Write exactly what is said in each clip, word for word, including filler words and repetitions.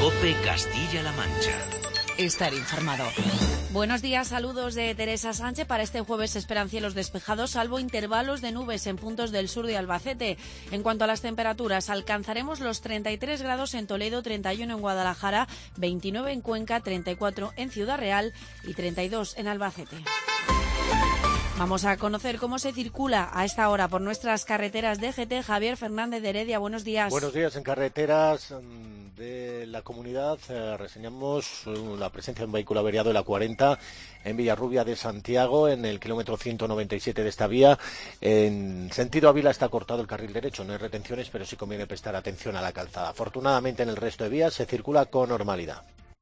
COPE Castilla-La Mancha. Estar informado. Buenos días, saludos de Teresa Sánchez. Para este jueves se esperan cielos despejados, salvo intervalos de nubes en puntos del sur de Albacete. En cuanto a las temperaturas, alcanzaremos los treinta y tres grados en Toledo, treinta y uno en Guadalajara, veintinueve en Cuenca, treinta y cuatro en Ciudad Real y treinta y dos en Albacete. Vamos a conocer cómo se circula a esta hora por nuestras carreteras de G T. Javier Fernández de Heredia, buenos días. Buenos días. En carreteras de la comunidad eh, reseñamos la presencia de un vehículo averiado en la cuarenta en Villarrubia de Santiago, en el kilómetro ciento noventa y siete de esta vía. En sentido Ávila está cortado el carril derecho, no hay retenciones, pero sí conviene prestar atención a la calzada. Afortunadamente en el resto de vías se circula con normalidad.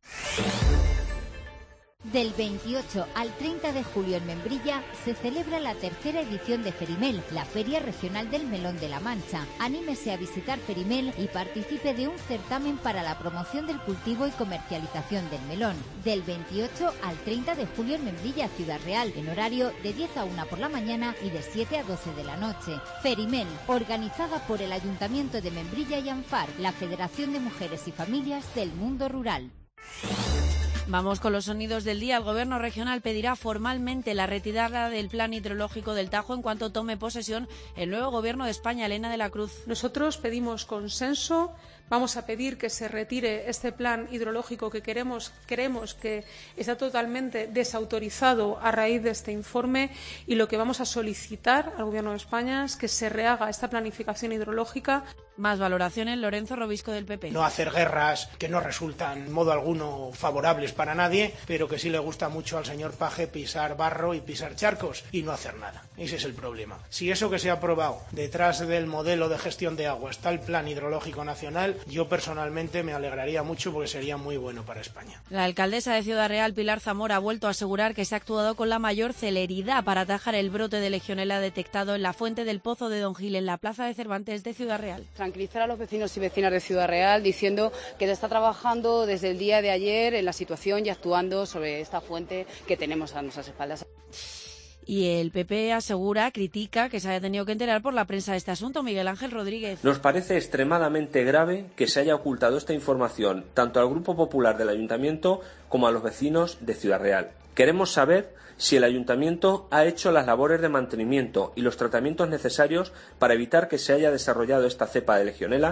Del veintiocho al treinta de julio en Membrilla se celebra la tercera edición de Ferimel, la Feria Regional del Melón de la Mancha. Anímese a visitar Ferimel y participe de un certamen para la promoción del cultivo y comercialización del melón. Del veintiocho al treinta de julio en Membrilla, Ciudad Real, en horario de diez a una por la mañana y de siete a doce de la noche. Ferimel, organizada por el Ayuntamiento de Membrilla y ANFAR, la Federación de Mujeres y Familias del Mundo Rural. Vamos con los sonidos del día. El Gobierno regional pedirá formalmente la retirada del plan hidrológico del Tajo en cuanto tome posesión el nuevo Gobierno de España. Elena de la Cruz. Nosotros pedimos consenso. Vamos a pedir que se retire este plan hidrológico que queremos, creemos que está totalmente desautorizado a raíz de este informe, y lo que vamos a solicitar al Gobierno de España es que se rehaga esta planificación hidrológica. Más valoraciones, Lorenzo Robisco del P P. No hacer guerras que no resultan en modo alguno favorables para nadie, pero que sí le gusta mucho al señor Paje pisar barro y pisar charcos y no hacer nada. Ese es el problema. Si eso que se ha aprobado detrás del modelo de gestión de agua está el Plan Hidrológico Nacional, yo personalmente me alegraría mucho porque sería muy bueno para España. La alcaldesa de Ciudad Real, Pilar Zamora, ha vuelto a asegurar que se ha actuado con la mayor celeridad para atajar el brote de legionela detectado en la fuente del Pozo de Don Gil, en la plaza de Cervantes de Ciudad Real. Tranquilizar a los vecinos y vecinas de Ciudad Real diciendo que se está trabajando desde el día de ayer en la situación y actuando sobre esta fuente que tenemos a nuestras espaldas. Y el P P asegura, critica que se haya tenido que enterar por la prensa de este asunto. Miguel Ángel Rodríguez. Nos parece extremadamente grave que se haya ocultado esta información tanto al Grupo Popular del Ayuntamiento como a los vecinos de Ciudad Real. Queremos saber si el Ayuntamiento ha hecho las labores de mantenimiento y los tratamientos necesarios para evitar que se haya desarrollado esta cepa de legionela.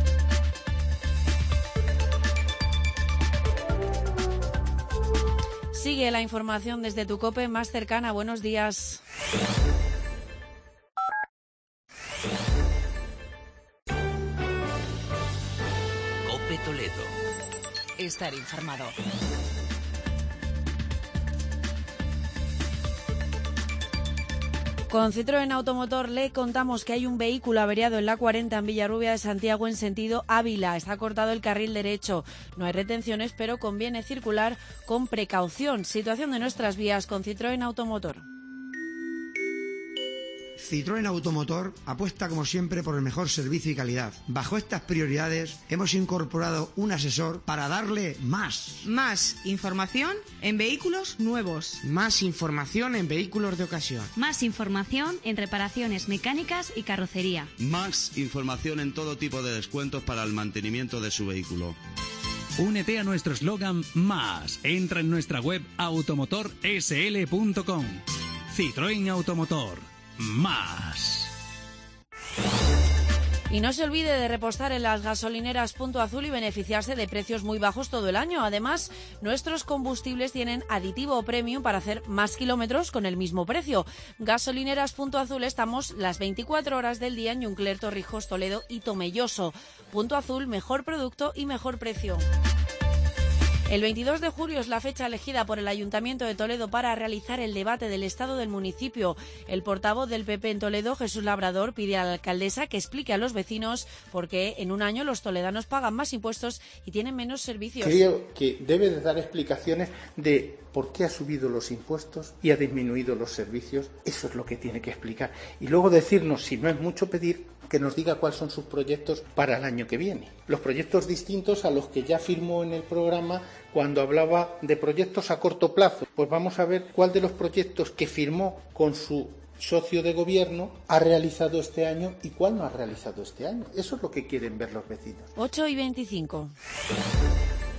Sigue la información desde tu COPE más cercana. Buenos días. COPE Toledo. Estar informado. Con Citroën Automotor le contamos que hay un vehículo averiado en la cuarenta en Villarrubia de Santiago en sentido Ávila. Está cortado el carril derecho. No hay retenciones, pero conviene circular con precaución. Situación de nuestras vías con Citroën Automotor. Citroën Automotor apuesta como siempre por el mejor servicio y calidad. Bajo estas prioridades hemos incorporado un asesor para darle más. Más información en vehículos nuevos. Más información en vehículos de ocasión. Más información en reparaciones mecánicas y carrocería. Más información en todo tipo de descuentos para el mantenimiento de su vehículo. Únete a nuestro eslogan Más. Entra en nuestra web automotor s l punto com. Citroën Automotor. Más. Y no se olvide de repostar en las gasolineras Punto Azul y beneficiarse de precios muy bajos todo el año. Además, nuestros combustibles tienen aditivo premium para hacer más kilómetros con el mismo precio. Gasolineras Punto Azul, estamos las veinticuatro horas del día en Yuncler, Torrijos, Toledo y Tomelloso. Punto Azul, mejor producto y mejor precio. El veintidós de julio es la fecha elegida por el Ayuntamiento de Toledo para realizar el debate del estado del municipio. El portavoz del P P en Toledo, Jesús Labrador, pide a la alcaldesa que explique a los vecinos por qué en un año los toledanos pagan más impuestos y tienen menos servicios. Creo que debe de dar explicaciones de por qué ha subido los impuestos y ha disminuido los servicios. Eso es lo que tiene que explicar. Y luego decirnos, si no es mucho pedir, que nos diga cuáles son sus proyectos para el año que viene. Los proyectos distintos a los que ya firmó en el programa cuando hablaba de proyectos a corto plazo. Pues vamos a ver cuál de los proyectos que firmó con su socio de gobierno ha realizado este año y cuál no ha realizado este año. Eso es lo que quieren ver los vecinos. ocho y veinticinco.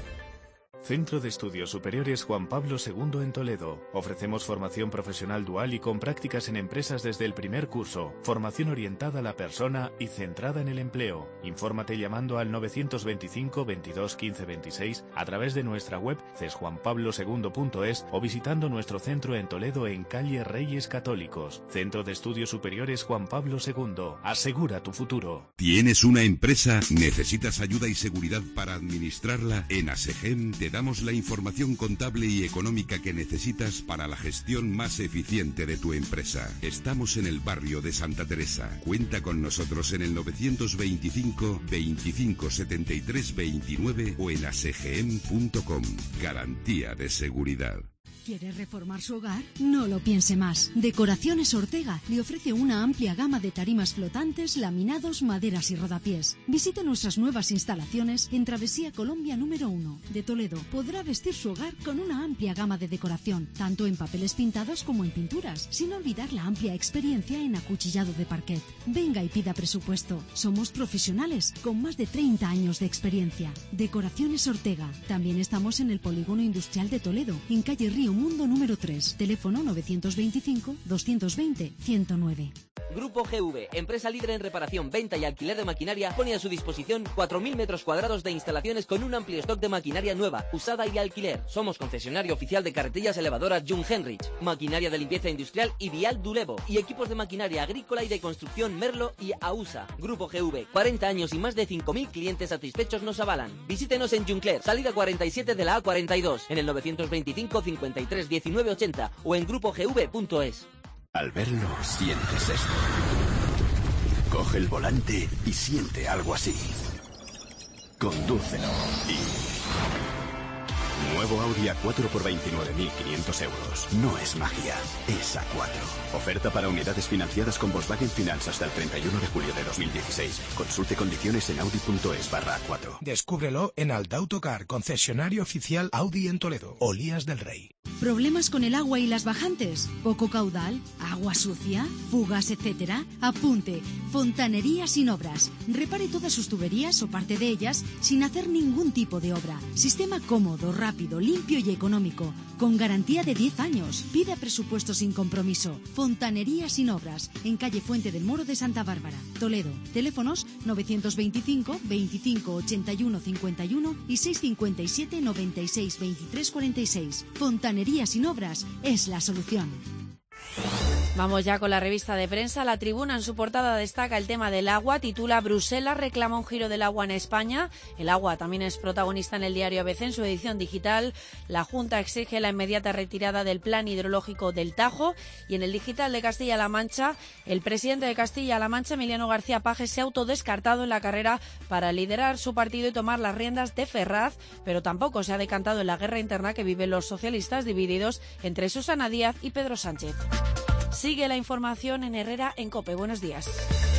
Centro de Estudios Superiores Juan Pablo segundo en Toledo. Ofrecemos formación profesional dual y con prácticas en empresas desde el primer curso. Formación orientada a la persona y centrada en el empleo. Infórmate llamando al novecientos veinticinco veintidós quince veintiséis a través de nuestra web ces juan pablo segundo punto es o visitando nuestro centro en Toledo en calle Reyes Católicos. Centro de Estudios Superiores Juan Pablo segundo. Asegura tu futuro. ¿Tienes una empresa? ¿Necesitas ayuda y seguridad para administrarla? En ASEGEM te damos la información contable y económica que necesitas para la gestión más eficiente de tu empresa. Estamos en el barrio de Santa Teresa. Cuenta con nosotros en el novecientos veinticinco veinticinco setenta y tres veintinueve o en asegem punto com. Garantía de seguridad. ¿Quiere reformar su hogar? No lo piense más. Decoraciones Ortega le ofrece una amplia gama de tarimas flotantes, laminados, maderas y rodapiés. Visite nuestras nuevas instalaciones en Travesía Colombia número uno de Toledo. Podrá vestir su hogar con una amplia gama de decoración, tanto en papeles pintados como en pinturas, sin olvidar la amplia experiencia en acuchillado de parquet. Venga y pida presupuesto. Somos profesionales con más de treinta años de experiencia. Decoraciones Ortega. También estamos en el Polígono Industrial de Toledo, en calle Río Mundo número tres, teléfono novecientos veinticinco doscientos veinte ciento nueve. Grupo G V, empresa líder en reparación, venta y alquiler de maquinaria, pone a su disposición cuatro mil metros cuadrados de instalaciones con un amplio stock de maquinaria nueva, usada y alquiler. Somos concesionario oficial de carretillas elevadoras Jung Henrich, maquinaria de limpieza industrial y Vial Dulevo, y equipos de maquinaria agrícola y de construcción Merlo y AUSA. Grupo G V, cuarenta años y más de cinco mil clientes satisfechos nos avalan. Visítenos en Juncler, salida cuarenta y siete de la A cuarenta y dos, en el novecientos veinticinco cincuenta y tres diecinueve ochenta o en grupo g v punto es. Al verlo, sientes esto. Coge el volante y siente algo así. Condúcelo y... Nuevo Audi A cuatro por veintinueve mil quinientos euros. No es magia, es A cuatro. Oferta para unidades financiadas con Volkswagen Finance hasta el treinta y uno de julio de dos mil dieciséis. Consulte condiciones en audi punto es barra A cuatro. Descúbrelo en Alta Autocar, concesionario oficial Audi en Toledo, Olías del Rey. ¿Problemas con el agua y las bajantes? ¿Poco caudal? ¿Agua sucia? ¿Fugas, etcétera? Apunte. Fontanería Sin Obras. Repare todas sus tuberías o parte de ellas sin hacer ningún tipo de obra. Sistema cómodo, rápido, limpio y económico. Con garantía de diez años. Pida presupuesto sin compromiso. Fontanería Sin Obras. En calle Fuente del Moro de Santa Bárbara, Toledo. Teléfonos novecientos veinticinco veinticinco ochenta y uno cincuenta y uno y seiscientos cincuenta y siete noventa y seis veintitrés cuarenta y seis. Fontanería Sin Obras es la solución. Vamos ya con la revista de prensa. La Tribuna en su portada destaca el tema del agua. Titula: Bruselas reclama un giro del agua en España. El agua también es protagonista en el diario A B C en su edición digital. La Junta exige la inmediata retirada del plan hidrológico del Tajo. Y en el digital de Castilla-La Mancha, el presidente de Castilla-La Mancha, Emiliano García Paje, se ha autodescartado en la carrera para liderar su partido y tomar las riendas de Ferraz, pero tampoco se ha decantado en la guerra interna que viven los socialistas, divididos entre Susana Díaz y Pedro Sánchez. Sigue la información en Herrera en COPE. Buenos días.